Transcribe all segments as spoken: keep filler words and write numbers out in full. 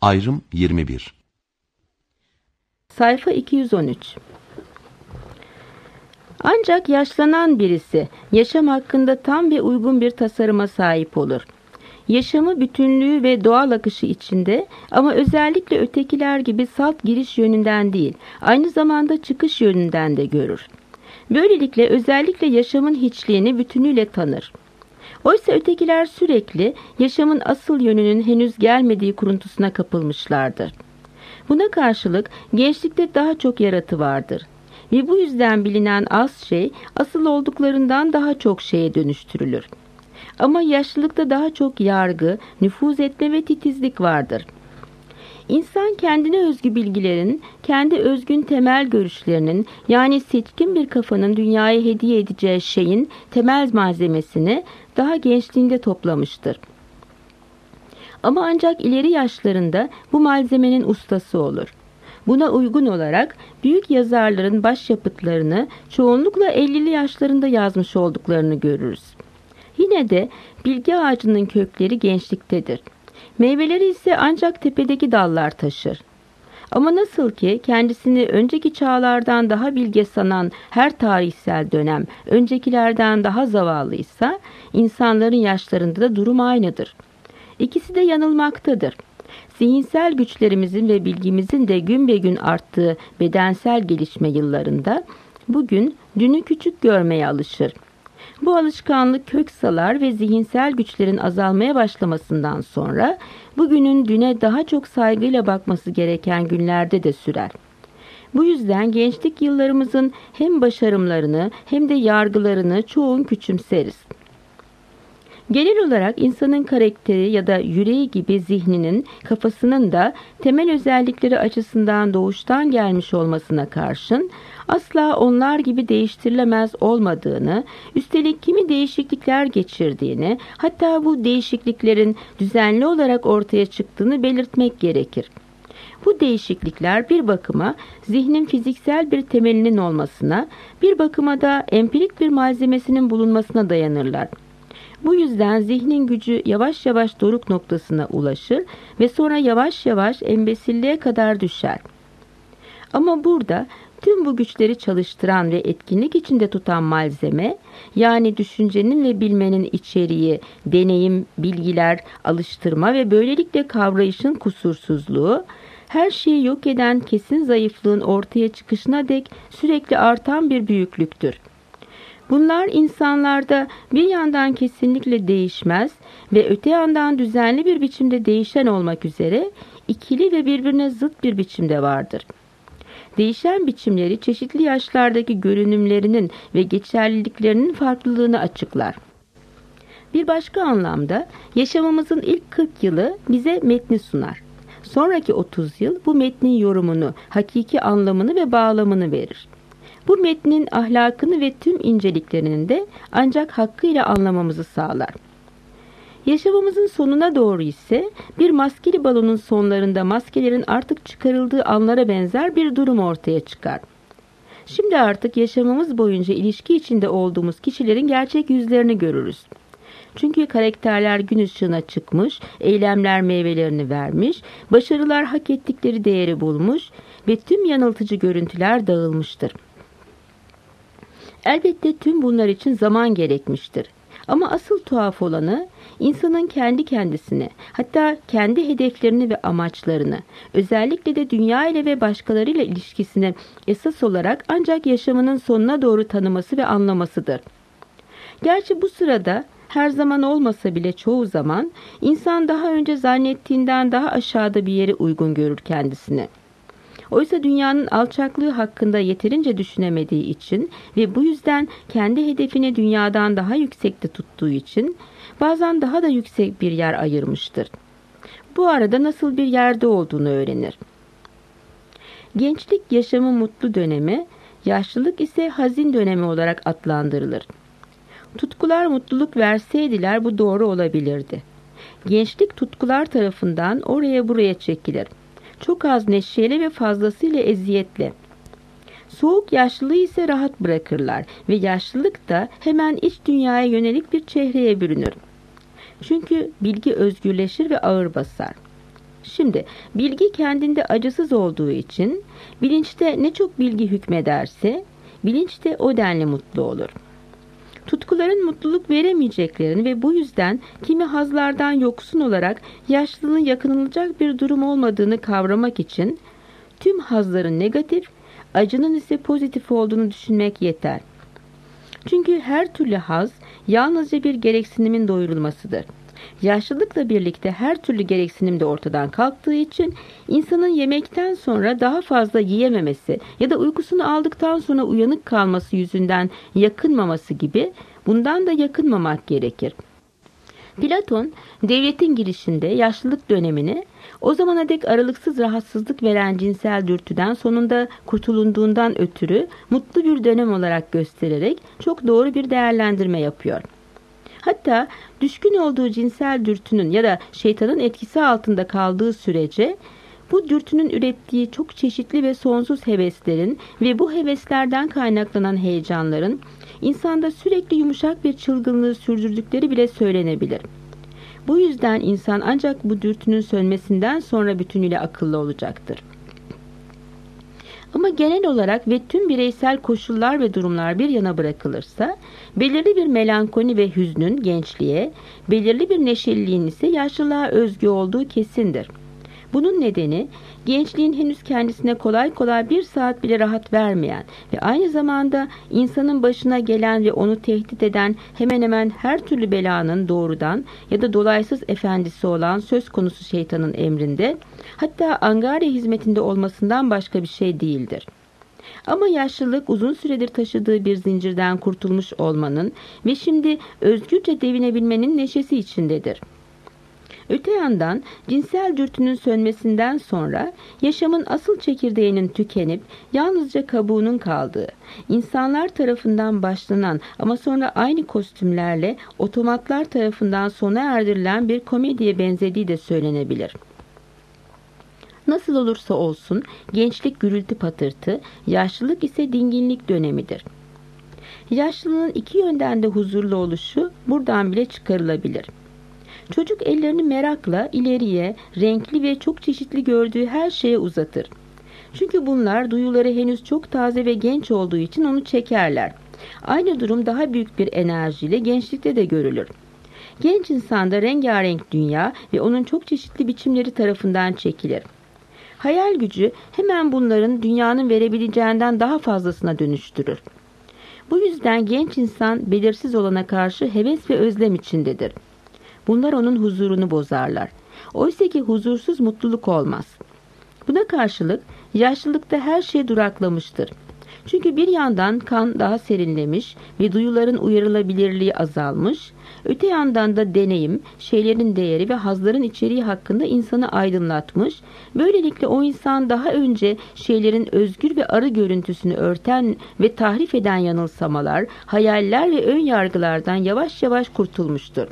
Ayrım yirmi bir. Sayfa iki yüz on üç. Ancak yaşlanan birisi yaşam hakkında tam ve uygun bir tasarıma sahip olur. Yaşamı bütünlüğü ve doğal akışı içinde ama özellikle ötekiler gibi salt giriş yönünden değil, aynı zamanda çıkış yönünden de görür. Böylelikle özellikle yaşamın hiçliğini bütünüyle tanır. Oysa ötekiler sürekli yaşamın asıl yönünün henüz gelmediği kuruntusuna kapılmışlardır. Buna karşılık gençlikte daha çok yaratı vardır. Ve bu yüzden bilinen az şey asıl olduklarından daha çok şeye dönüştürülür. Ama yaşlılıkta daha çok yargı, nüfuz etme ve titizlik vardır. İnsan kendine özgü bilgilerin, kendi özgün temel görüşlerinin yani seçkin bir kafanın dünyaya hediye edeceği şeyin temel malzemesini daha gençliğinde toplamıştır. Ama ancak ileri yaşlarında bu malzemenin ustası olur. Buna uygun olarak büyük yazarların başyapıtlarını çoğunlukla ellili yaşlarında yazmış olduklarını görürüz. Yine de bilgi ağacının kökleri gençliktedir. Meyveleri ise ancak tepedeki dallar taşır. Ama nasıl ki kendisini önceki çağlardan daha bilge sanan her tarihsel dönem öncekilerden daha zavallıysa, insanların yaşlarında da durum aynıdır. İkisi de yanılmaktadır. Zihinsel güçlerimizin ve bilgimizin de gün be gün arttığı bedensel gelişme yıllarında bugün dünü küçük görmeye alışır. Bu alışkanlık kök salar ve zihinsel güçlerin azalmaya başlamasından sonra bugünün düne daha çok saygıyla bakması gereken günlerde de sürer. Bu yüzden gençlik yıllarımızın hem başarımlarını hem de yargılarını çoğun küçümseriz. Genel olarak insanın karakteri ya da yüreği gibi zihninin, kafasının da temel özellikleri açısından doğuştan gelmiş olmasına karşın asla onlar gibi değiştirilemez olmadığını, üstelik kimi değişiklikler geçirdiğini, hatta bu değişikliklerin düzenli olarak ortaya çıktığını belirtmek gerekir. Bu değişiklikler bir bakıma zihnin fiziksel bir temelinin olmasına, bir bakıma da empirik bir malzemesinin bulunmasına dayanırlar. Bu yüzden zihnin gücü yavaş yavaş doruk noktasına ulaşır ve sonra yavaş yavaş embesilliğe kadar düşer. Ama burada tüm bu güçleri çalıştıran ve etkinlik içinde tutan malzeme, yani düşüncenin ve bilmenin içeriği, deneyim, bilgiler, alıştırma ve böylelikle kavrayışın kusursuzluğu, her şeyi yok eden kesin zayıflığın ortaya çıkışına dek sürekli artan bir büyüklüktür. Bunlar insanlarda bir yandan kesinlikle değişmez ve öte yandan düzenli bir biçimde değişen olmak üzere ikili ve birbirine zıt bir biçimde vardır. Değişen biçimleri çeşitli yaşlardaki görünümlerinin ve geçerliliklerinin farklılığını açıklar. Bir başka anlamda yaşamımızın ilk kırk yılı bize metni sunar. Sonraki otuz yıl bu metnin yorumunu, hakiki anlamını ve bağlamını verir. Bu metnin ahlakını ve tüm inceliklerini de ancak hakkıyla anlamamızı sağlar. Yaşamımızın sonuna doğru ise bir maskeli balonun sonlarında maskelerin artık çıkarıldığı anlara benzer bir durum ortaya çıkar. Şimdi artık yaşamımız boyunca ilişki içinde olduğumuz kişilerin gerçek yüzlerini görürüz. Çünkü karakterler gün ışığına çıkmış, eylemler meyvelerini vermiş, başarılar hak ettikleri değeri bulmuş ve tüm yanıltıcı görüntüler dağılmıştır. Elbette tüm bunlar için zaman gerekmiştir. Ama asıl tuhaf olanı insanın kendi kendisine, hatta kendi hedeflerini ve amaçlarını, özellikle de dünya ile ve başkalarıyla ilişkisini esas olarak ancak yaşamının sonuna doğru tanıması ve anlamasıdır. Gerçi bu sırada her zaman olmasa bile çoğu zaman insan daha önce zannettiğinden daha aşağıda bir yere uygun görür kendisini. Oysa dünyanın alçaklığı hakkında yeterince düşünemediği için ve bu yüzden kendi hedefini dünyadan daha yüksekte tuttuğu için bazen daha da yüksek bir yer ayırmıştır. Bu arada nasıl bir yerde olduğunu öğrenir. Gençlik yaşamı mutlu dönemi, yaşlılık ise hazin dönemi olarak adlandırılır. Tutkular mutluluk verseydiler bu doğru olabilirdi. Gençlik tutkular tarafından oraya buraya çekilir. Çok az neşeyle ve fazlasıyla eziyetle. Soğuk yaşlılığı ise rahat bırakırlar ve yaşlılık da hemen iç dünyaya yönelik bir çehreye bürünür. Çünkü bilgi özgürleşir ve ağır basar. Şimdi bilgi kendinde acısız olduğu için bilinçte ne çok bilgi hükmederse bilinç de o denli mutlu olur. Tutkuların mutluluk veremeyeceklerini ve bu yüzden kimi hazlardan yoksun olarak yaşlılığın yakınılacak bir durum olmadığını kavramak için tüm hazların negatif, acının ise pozitif olduğunu düşünmek yeter. Çünkü her türlü haz yalnızca bir gereksinimin doyurulmasıdır. Yaşlılıkla birlikte her türlü gereksinim de ortadan kalktığı için insanın yemekten sonra daha fazla yiyememesi ya da uykusunu aldıktan sonra uyanık kalması yüzünden yakınmaması gibi bundan da yakınmamak gerekir. Platon, devletin girişinde yaşlılık dönemini o zamana dek aralıksız rahatsızlık veren cinsel dürtüden sonunda kurtulunduğundan ötürü mutlu bir dönem olarak göstererek çok doğru bir değerlendirme yapıyor. Hatta düşkün olduğu cinsel dürtünün ya da şeytanın etkisi altında kaldığı sürece bu dürtünün ürettiği çok çeşitli ve sonsuz heveslerin ve bu heveslerden kaynaklanan heyecanların insanda sürekli yumuşak bir çılgınlığı sürdürdükleri bile söylenebilir. Bu yüzden insan ancak bu dürtünün sönmesinden sonra bütünüyle akıllı olacaktır. Ama genel olarak ve tüm bireysel koşullar ve durumlar bir yana bırakılırsa, belirli bir melankoli ve hüznün gençliğe, belirli bir neşeliliğin ise yaşlılığa özgü olduğu kesindir. Bunun nedeni, gençliğin henüz kendisine kolay kolay bir saat bile rahat vermeyen ve aynı zamanda insanın başına gelen ve onu tehdit eden hemen hemen her türlü belanın doğrudan ya da dolaysız efendisi olan söz konusu şeytanın emrinde, hatta angarya hizmetinde olmasından başka bir şey değildir. Ama yaşlılık uzun süredir taşıdığı bir zincirden kurtulmuş olmanın ve şimdi özgürce devinebilmenin neşesi içindedir. Öte yandan cinsel dürtünün sönmesinden sonra yaşamın asıl çekirdeğinin tükenip yalnızca kabuğunun kaldığı, insanlar tarafından başlanan ama sonra aynı kostümlerle otomatlar tarafından sona erdirilen bir komediye benzediği de söylenebilir. Nasıl olursa olsun gençlik gürültü patırtı, yaşlılık ise dinginlik dönemidir. Yaşlılığın iki yönden de huzurlu oluşu buradan bile çıkarılabilir. Çocuk ellerini merakla ileriye, renkli ve çok çeşitli gördüğü her şeye uzatır. Çünkü bunlar duyuları henüz çok taze ve genç olduğu için onu çekerler. Aynı durum daha büyük bir enerjiyle gençlikte de görülür. Genç insanda rengarenk dünya ve onun çok çeşitli biçimleri tarafından çekilir. Hayal gücü hemen bunların dünyanın verebileceğinden daha fazlasına dönüştürür. Bu yüzden genç insan belirsiz olana karşı heves ve özlem içindedir. Bunlar onun huzurunu bozarlar. Oysa ki huzursuz mutluluk olmaz. Buna karşılık yaşlılıkta her şey duraklamıştır. Çünkü bir yandan kan daha serinlemiş ve duyuların uyarılabilirliği azalmış, öte yandan da deneyim, şeylerin değeri ve hazların içeriği hakkında insanı aydınlatmış, böylelikle o insan daha önce şeylerin özgür ve arı görüntüsünü örten ve tahrif eden yanılsamalar, hayaller ve ön yargılardan yavaş yavaş kurtulmuştur.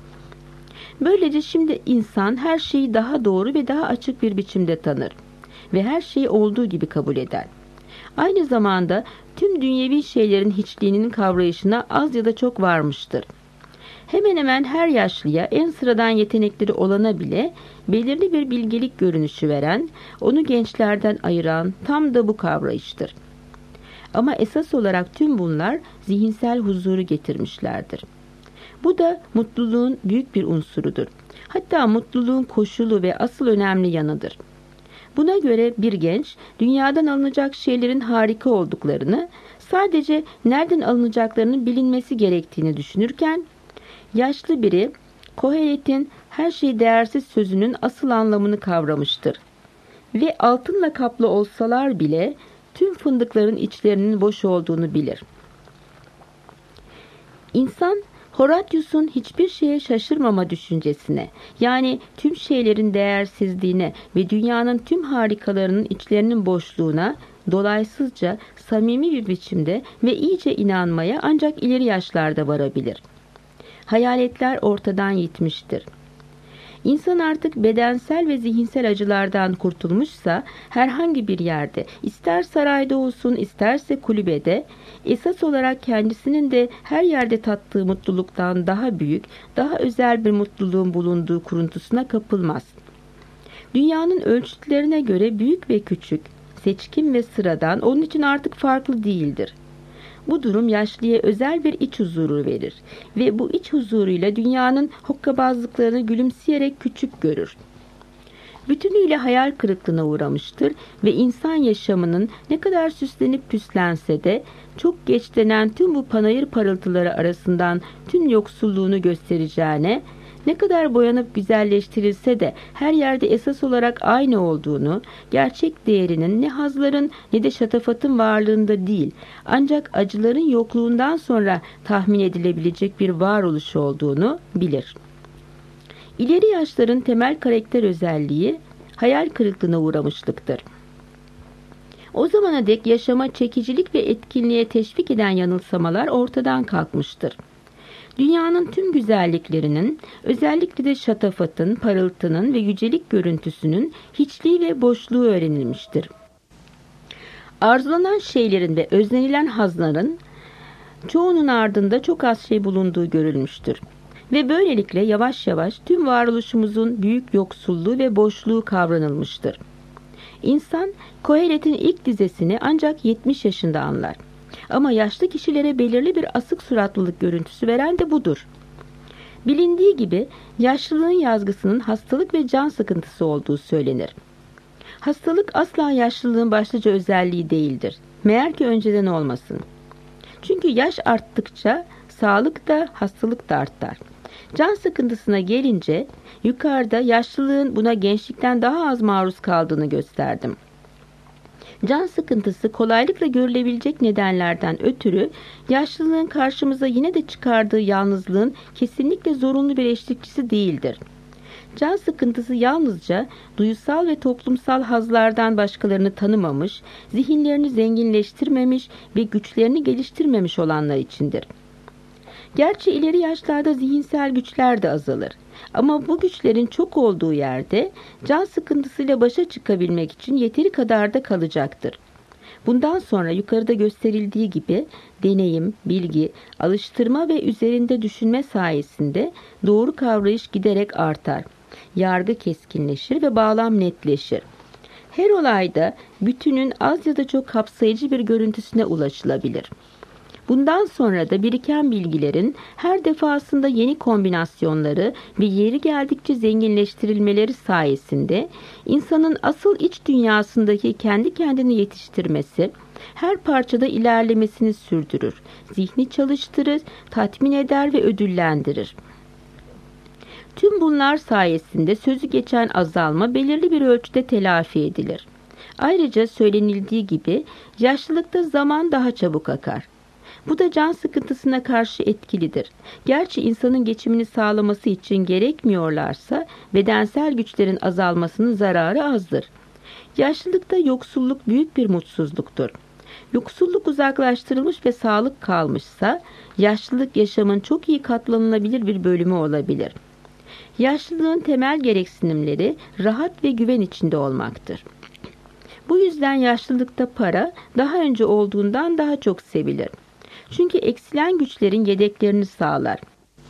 Böylece şimdi insan her şeyi daha doğru ve daha açık bir biçimde tanır ve her şeyi olduğu gibi kabul eder. Aynı zamanda tüm dünyevi şeylerin hiçliğinin kavrayışına az ya da çok varmıştır. Hemen hemen her yaşlıya, en sıradan yetenekleri olana bile belirli bir bilgelik görünüşü veren, onu gençlerden ayıran tam da bu kavrayıştır. Ama esas olarak tüm bunlar zihinsel huzuru getirmişlerdir. Bu da mutluluğun büyük bir unsurudur. Hatta mutluluğun koşulu ve asıl önemli yanıdır. Buna göre bir genç, dünyadan alınacak şeylerin harika olduklarını, sadece nereden alınacaklarının bilinmesi gerektiğini düşünürken, yaşlı biri, Kohelet'in her şey değersiz sözünün asıl anlamını kavramıştır. Ve altınla kaplı olsalar bile, tüm fındıkların içlerinin boş olduğunu bilir. İnsan, Horatius'un hiçbir şeye şaşırmama düşüncesine, yani tüm şeylerin değersizliğine ve dünyanın tüm harikalarının içlerinin boşluğuna dolaysızca samimi bir biçimde ve iyice inanmaya ancak ileri yaşlarda varabilir. Hayaletler ortadan gitmiştir. İnsan artık bedensel ve zihinsel acılardan kurtulmuşsa herhangi bir yerde, ister sarayda olsun isterse kulübede, esas olarak kendisinin de her yerde tattığı mutluluktan daha büyük, daha özel bir mutluluğun bulunduğu kuruntusuna kapılmaz. Dünyanın ölçütlerine göre büyük ve küçük, seçkin ve sıradan onun için artık farklı değildir. Bu durum yaşlıya özel bir iç huzuru verir ve bu iç huzuruyla dünyanın hokkabazlıklarını gülümseyerek küçük görür. Bütünüyle hayal kırıklığına uğramıştır ve insan yaşamının ne kadar süslenip püslense de çok geç denen tüm bu panayır parıltıları arasından tüm yoksulluğunu göstereceğine, ne kadar boyanıp güzelleştirilse de her yerde esas olarak aynı olduğunu, gerçek değerinin ne hazların ne de şatafatın varlığında değil, ancak acıların yokluğundan sonra tahmin edilebilecek bir varoluş olduğunu bilir. İleri yaşların temel karakter özelliği hayal kırıklığına uğramışlıktır. O zamana dek yaşama çekicilik ve etkinliğe teşvik eden yanılsamalar ortadan kalkmıştır. Dünyanın tüm güzelliklerinin, özellikle de şatafatın, parıltının ve yücelik görüntüsünün hiçliği ve boşluğu öğrenilmiştir. Arzulanan şeylerin ve özlenilen hazların çoğunun ardında çok az şey bulunduğu görülmüştür. Ve böylelikle yavaş yavaş tüm varoluşumuzun büyük yoksulluğu ve boşluğu kavranılmıştır. İnsan, Kohelet'in ilk dizesini ancak yetmiş yaşında anlar. Ama yaşlı kişilere belirli bir asık suratlılık görüntüsü veren de budur. Bilindiği gibi yaşlılığın yazgısının hastalık ve can sıkıntısı olduğu söylenir. Hastalık asla yaşlılığın başlıca özelliği değildir. Meğer ki önceden olmasın. Çünkü yaş arttıkça sağlık da hastalık da artar. Can sıkıntısına gelince yukarıda yaşlılığın buna gençlikten daha az maruz kaldığını gösterdim. Can sıkıntısı kolaylıkla görülebilecek nedenlerden ötürü yaşlılığın karşımıza yine de çıkardığı yalnızlığın kesinlikle zorunlu bir eşlikçisi değildir. Can sıkıntısı yalnızca duysal ve toplumsal hazlardan başkalarını tanımamış, zihinlerini zenginleştirmemiş ve güçlerini geliştirmemiş olanlar içindir. Gerçi ileri yaşlarda zihinsel güçler de azalır. Ama bu güçlerin çok olduğu yerde can sıkıntısıyla başa çıkabilmek için yeteri kadar da kalacaktır. Bundan sonra yukarıda gösterildiği gibi deneyim, bilgi, alıştırma ve üzerinde düşünme sayesinde doğru kavrayış giderek artar. Yargı keskinleşir ve bağlam netleşir. Her olayda bütünün az ya da çok kapsayıcı bir görüntüsüne ulaşılabilir. Bundan sonra da biriken bilgilerin her defasında yeni kombinasyonları ve yeri geldikçe zenginleştirilmeleri sayesinde insanın asıl iç dünyasındaki kendi kendini yetiştirmesi, her parçada ilerlemesini sürdürür, zihni çalıştırır, tatmin eder ve ödüllendirir. Tüm bunlar sayesinde sözü geçen azalma belirli bir ölçüde telafi edilir. Ayrıca söylenildiği gibi yaşlılıkta zaman daha çabuk akar. Bu da can sıkıntısına karşı etkilidir. Gerçi insanın geçimini sağlaması için gerekmiyorlarsa bedensel güçlerin azalmasının zararı azdır. Yaşlılıkta yoksulluk büyük bir mutsuzluktur. Yoksulluk uzaklaştırılmış ve sağlık kalmışsa yaşlılık yaşamın çok iyi katlanılabilir bir bölümü olabilir. Yaşlılığın temel gereksinimleri rahat ve güven içinde olmaktır. Bu yüzden yaşlılıkta para daha önce olduğundan daha çok sevilir. Çünkü eksilen güçlerin yedeklerini sağlar.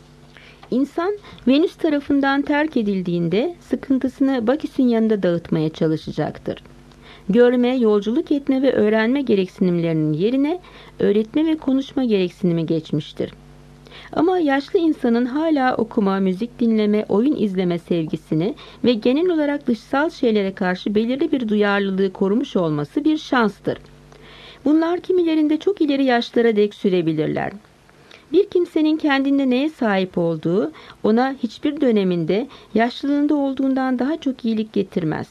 İnsan Venüs tarafından terk edildiğinde sıkıntısını Baküs'ün yanında dağıtmaya çalışacaktır. Görme, yolculuk etme ve öğrenme gereksinimlerinin yerine öğretme ve konuşma gereksinimi geçmiştir. Ama yaşlı insanın hala okuma, müzik dinleme, oyun izleme sevgisini ve genel olarak dışsal şeylere karşı belirli bir duyarlılığı korumuş olması bir şanstır. Bunlar kimilerinde çok ileri yaşlara dek sürebilirler. Bir kimsenin kendinde neye sahip olduğu ona hiçbir döneminde yaşlılığında olduğundan daha çok iyilik getirmez.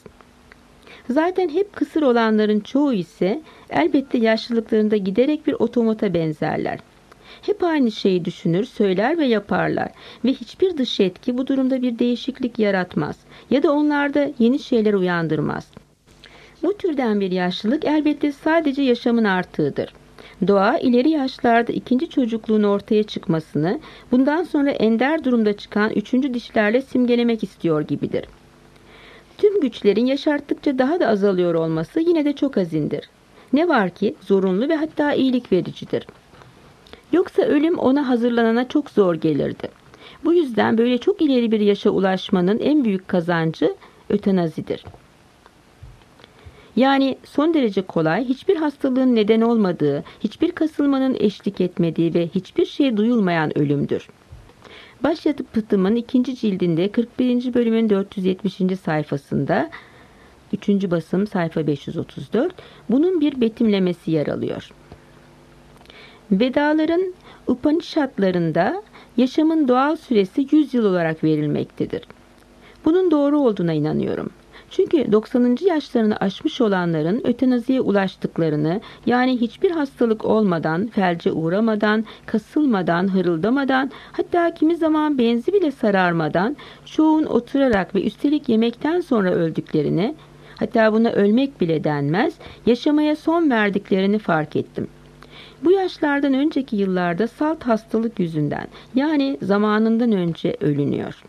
Zaten hep kısır olanların çoğu ise elbette yaşlılıklarında giderek bir otomata benzerler. Hep aynı şeyi düşünür, söyler ve yaparlar ve hiçbir dış etki bu durumda bir değişiklik yaratmaz ya da onlarda yeni şeyler uyandırmaz. Bu türden bir yaşlılık elbette sadece yaşamın artığıdır. Doğa ileri yaşlarda ikinci çocukluğun ortaya çıkmasını, bundan sonra ender durumda çıkan üçüncü dişlerle simgelemek istiyor gibidir. Tüm güçlerin yaş arttıkça daha da azalıyor olması yine de çok hazindir. Ne var ki zorunlu ve hatta iyilik vericidir. Yoksa ölüm ona hazırlanana çok zor gelirdi. Bu yüzden böyle çok ileri bir yaşa ulaşmanın en büyük kazancı ötenazidir. Yani son derece kolay, hiçbir hastalığın neden olmadığı, hiçbir kasılmanın eşlik etmediği ve hiçbir şey duyulmayan ölümdür. Başyapıtımın ikinci cildinde kırk birinci bölümün dört yüz yetmişinci sayfasında, üçüncü basım sayfa beş yüz otuz dört, bunun bir betimlemesi yer alıyor. Vedaların Upanishadlarında yaşamın doğal süresi yüz yıl olarak verilmektedir. Bunun doğru olduğuna inanıyorum. Çünkü doksanıncı yaşlarını aşmış olanların ötenaziye ulaştıklarını, yani hiçbir hastalık olmadan, felce uğramadan, kasılmadan, hırıldamadan, hatta kimi zaman benzi bile sararmadan, çoğun oturarak ve üstelik yemekten sonra öldüklerini, hatta buna ölmek bile denmez, yaşamaya son verdiklerini fark ettim. Bu yaşlardan önceki yıllarda salt hastalık yüzünden, yani zamanından önce ölünüyor.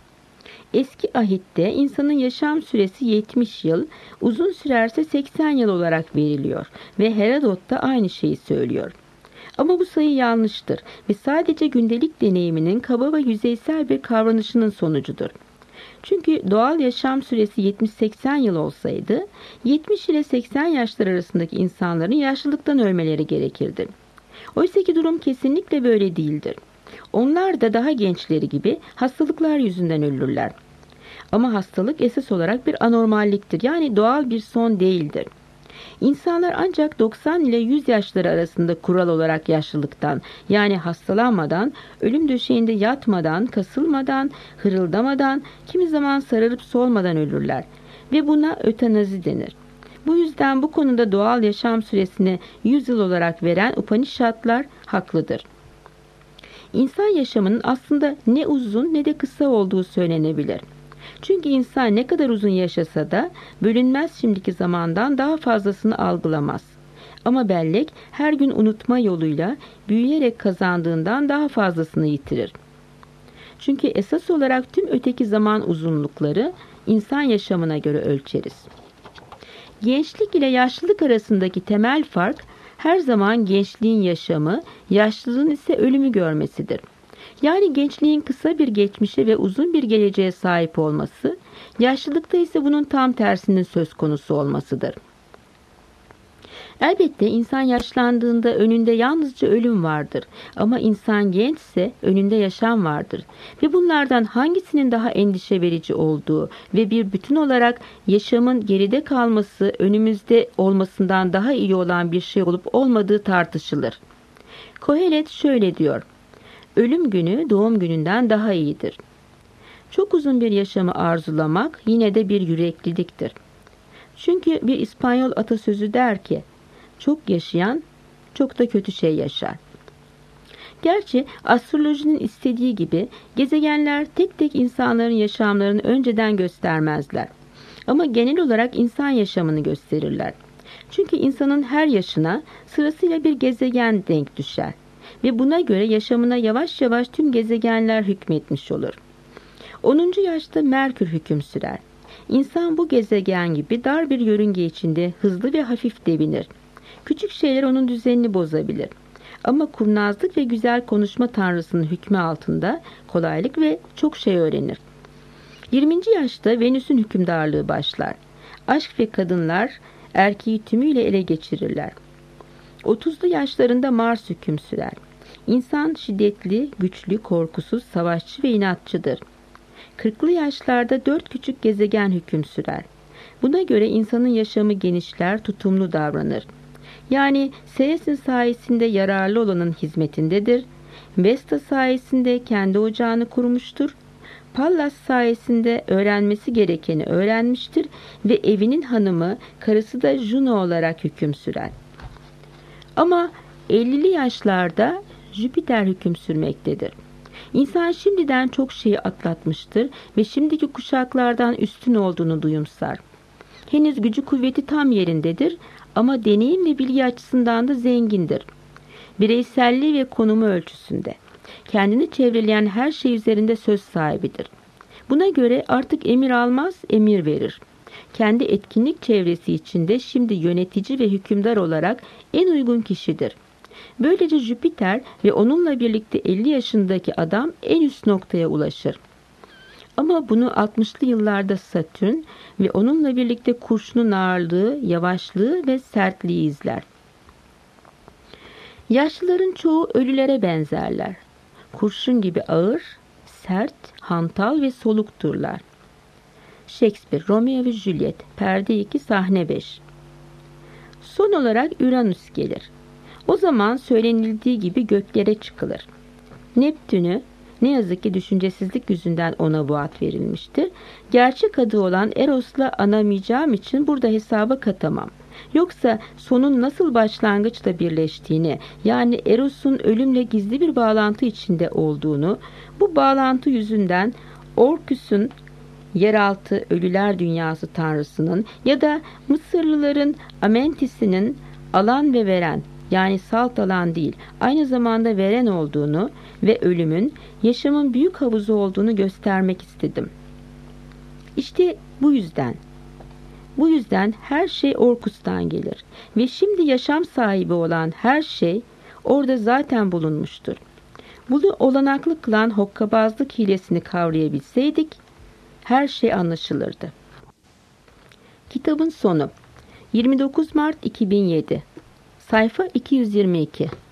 Eski ahitte insanın yaşam süresi yetmiş yıl, uzun sürerse seksen yıl olarak veriliyor ve Herodot da aynı şeyi söylüyor. Ama bu sayı yanlıştır ve sadece gündelik deneyiminin kaba ve yüzeysel bir kavranışının sonucudur. Çünkü doğal yaşam süresi yetmiş seksen yıl olsaydı, yetmiş ile seksen yaşlar arasındaki insanların yaşlılıktan ölmeleri gerekirdi. Oysa ki durum kesinlikle böyle değildir. Onlar da daha gençleri gibi hastalıklar yüzünden ölürler. Ama hastalık esas olarak bir anormalliktir, yani doğal bir son değildir. İnsanlar ancak doksan ile yüz yaşları arasında kural olarak yaşlılıktan, yani hastalanmadan, ölüm döşeğinde yatmadan, kasılmadan, hırıldamadan, kimi zaman sararıp solmadan ölürler ve buna ötenazi denir. Bu yüzden bu konuda doğal yaşam süresini yüz yıl olarak veren Upanishadlar haklıdır. İnsan yaşamının aslında ne uzun ne de kısa olduğu söylenebilir. Çünkü insan ne kadar uzun yaşasa da bölünmez şimdiki zamandan daha fazlasını algılamaz. Ama bellek her gün unutma yoluyla büyüyerek kazandığından daha fazlasını yitirir. Çünkü esas olarak tüm öteki zaman uzunlukları insan yaşamına göre ölçeriz. Gençlik ile yaşlılık arasındaki temel fark her zaman gençliğin yaşamı, yaşlılığın ise ölümü görmesidir. Yani gençliğin kısa bir geçmişe ve uzun bir geleceğe sahip olması, yaşlılıkta ise bunun tam tersinin söz konusu olmasıdır. Elbette insan yaşlandığında önünde yalnızca ölüm vardır ama insan gençse önünde yaşam vardır ve bunlardan hangisinin daha endişe verici olduğu ve bir bütün olarak yaşamın geride kalması önümüzde olmasından daha iyi olan bir şey olup olmadığı tartışılır. Kohelet şöyle diyor: ölüm günü doğum gününden daha iyidir. Çok uzun bir yaşamı arzulamak yine de bir yürekliliktir. Çünkü bir İspanyol atasözü der ki, çok yaşayan çok da kötü şey yaşar. Gerçi astrolojinin istediği gibi gezegenler tek tek insanların yaşamlarını önceden göstermezler. Ama genel olarak insan yaşamını gösterirler. Çünkü insanın her yaşına sırasıyla bir gezegen denk düşer. Ve buna göre yaşamına yavaş yavaş tüm gezegenler hükmetmiş olur. onuncu yaşta Merkür hüküm sürer. İnsan bu gezegen gibi dar bir yörünge içinde hızlı ve hafif devinir. Küçük şeyler onun düzenini bozabilir. Ama kurnazlık ve güzel konuşma tanrısının hükmü altında kolaylık ve çok şey öğrenir. yirminci yaşta Venüs'ün hükümdarlığı başlar. Aşk ve kadınlar erkeği tümüyle ele geçirirler. otuzlu yaşlarında Mars hüküm sürer. İnsan şiddetli, güçlü, korkusuz, savaşçı ve inatçıdır. kırklı yaşlarda dört küçük gezegen hüküm sürer. Buna göre insanın yaşamı genişler, tutumlu davranır. Yani Ceres'in sayesinde yararlı olanın hizmetindedir. Vesta sayesinde kendi ocağını kurmuştur. Pallas sayesinde öğrenmesi gerekeni öğrenmiştir ve evinin hanımı, karısı da Juno olarak hüküm sürer. Ama ellili yaşlarda Jüpiter hüküm sürmektedir. İnsan şimdiden çok şeyi atlatmıştır ve şimdiki kuşaklardan üstün olduğunu duyumsar. Henüz gücü kuvveti tam yerindedir ama deneyim ve bilgi açısından da zengindir. Bireyselliği ve konumu ölçüsünde. Kendini çevreleyen her şey üzerinde söz sahibidir. Buna göre artık emir almaz, emir verir. Kendi etkinlik çevresi içinde şimdi yönetici ve hükümdar olarak en uygun kişidir. Böylece Jüpiter ve onunla birlikte elli yaşındaki adam en üst noktaya ulaşır. Ama bunu altmışlı yıllarda Satürn ve onunla birlikte kurşunun ağırlığı, yavaşlığı ve sertliği izler. Yaşlıların çoğu ölülere benzerler. Kurşun gibi ağır, sert, hantal ve solukturlar. Shakespeare, Romeo ve Juliet, perde iki, sahne beş. Son olarak Uranüs gelir. O zaman söylenildiği gibi göklere çıkılır. Neptün'ü ne yazık ki düşüncesizlik yüzünden ona bu ad verilmiştir. Gerçek adı olan Eros'la anamayacağım için burada hesaba katamam. Yoksa sonun nasıl başlangıçla birleştiğini, yani Eros'un ölümle gizli bir bağlantı içinde olduğunu, bu bağlantı yüzünden Orkus'un, yeraltı ölüler dünyası tanrısının ya da Mısırlıların Amentis'inin alan ve veren, yani salt alan değil, aynı zamanda veren olduğunu ve ölümün, yaşamın büyük havuzu olduğunu göstermek istedim. İşte bu yüzden, bu yüzden her şey Orkus'tan gelir ve şimdi yaşam sahibi olan her şey orada zaten bulunmuştur. Bunu olanaklı kılan hokkabazlık hilesini kavrayabilseydik, her şey anlaşılırdı. Kitabın sonu. yirmi dokuz Mart iki bin yedi. Sayfa iki yüz yirmi iki.